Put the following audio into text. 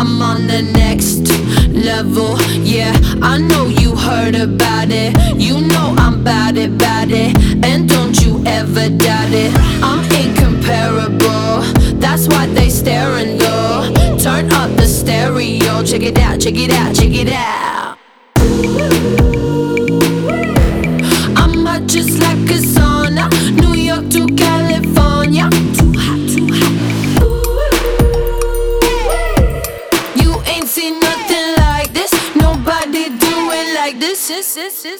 I'm on the next level. Yeah, I know you heard about it. You know I'm bout it, and don't you ever doubt it. I'm incomparable, that's why they staring low. Turn up the stereo, check it out, check it out, check it out.